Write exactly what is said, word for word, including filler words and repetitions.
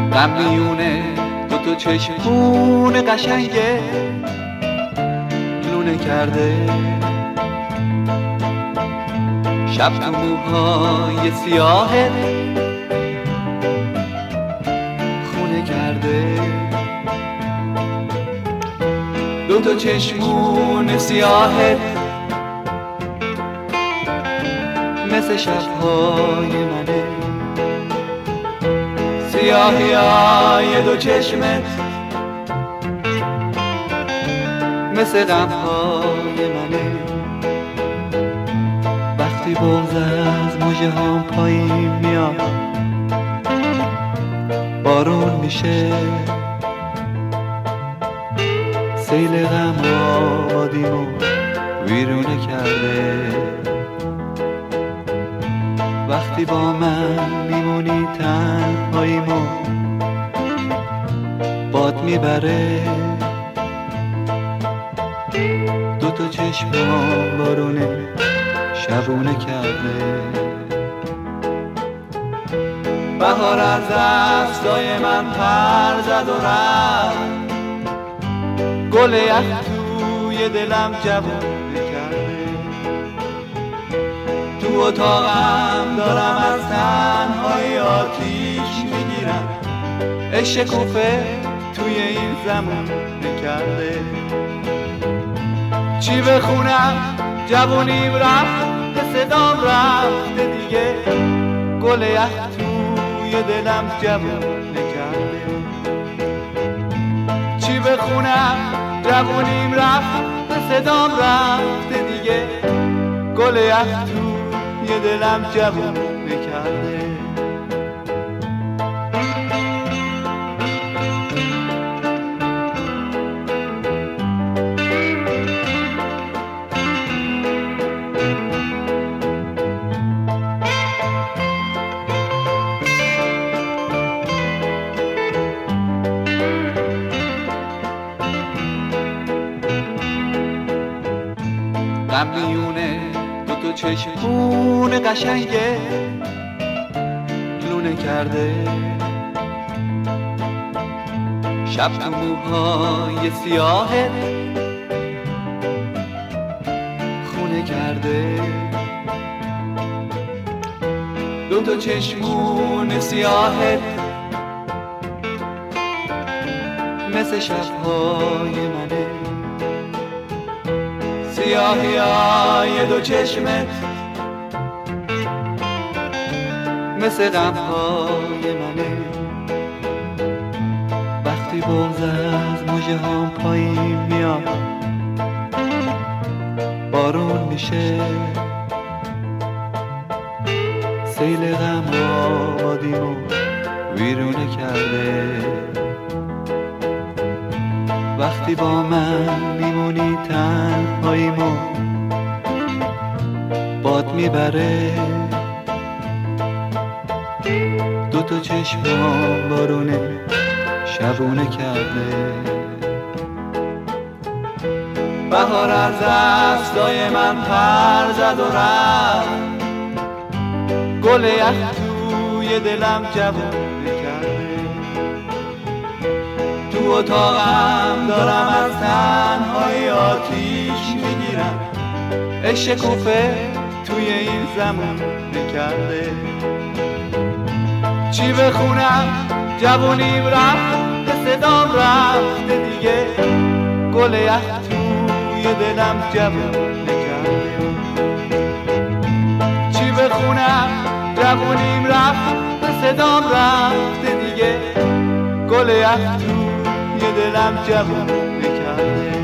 غم میونه دو تا چشمون قشنگه لونه کرده، شب تو موهای سیاهت خونه کرده. دو تا چشمون سیاهت مثل شبهای منه، سیاهی های دو چشمت مثل غمهای منه. وقتی بغض از مژه هام پایین میاد بارون میشه، سیل غم آبادیمو ویرونه کرده. وقتی با من میمونی تنهاییمو باد میبره، دو تا چشمام بارونه شبونه کرده. بهار از دستای من پر زد و رفت، گل یخ توی دلم جوونه کرده. تو اتاقم دارم از تنهای آتیش میگیرم، عشق کوفه توی این زمونه کرده. چی بخونم جوونیم رفت، صدام رفته دیگه، گل یخ توی دلم جوونه کرده. چی بخونم جوونیم رفت، صدام رفته دیگه، گل یخ توی دلم جوونه کرده. غم میونه دو تا چشمون قشنگه لونه کرده، شب تو موهای سیاهت خونه کرده. دو تا چشمون سیاهت مثل شبهای منه، سیاهی های دو چشمت مثل غمهای منه. وقتی بغض از مژه هام پایین میاد بارون میشه، سیل غم آبادیمو ویرونه کرده. وقتی با من میمونی تنهاییمو باد میبره، دو تا چشمام بارونه شبونه کرده. بهار از دستای من پر زد و رفت، گل یخ توی دلم جوونه کرده. تو اتاقم دارم از تنهای آتیش میگیرم، عشق کوفه توی این زمونه کرده. چی بخونم جوونیم رفت، صدام رفته دیگه، گل یخ توی دلم جوونه کرده. چی بخونم جوونیم رفت، صدام رفته دیگه، گل یخ توی دلم جوونه کرده.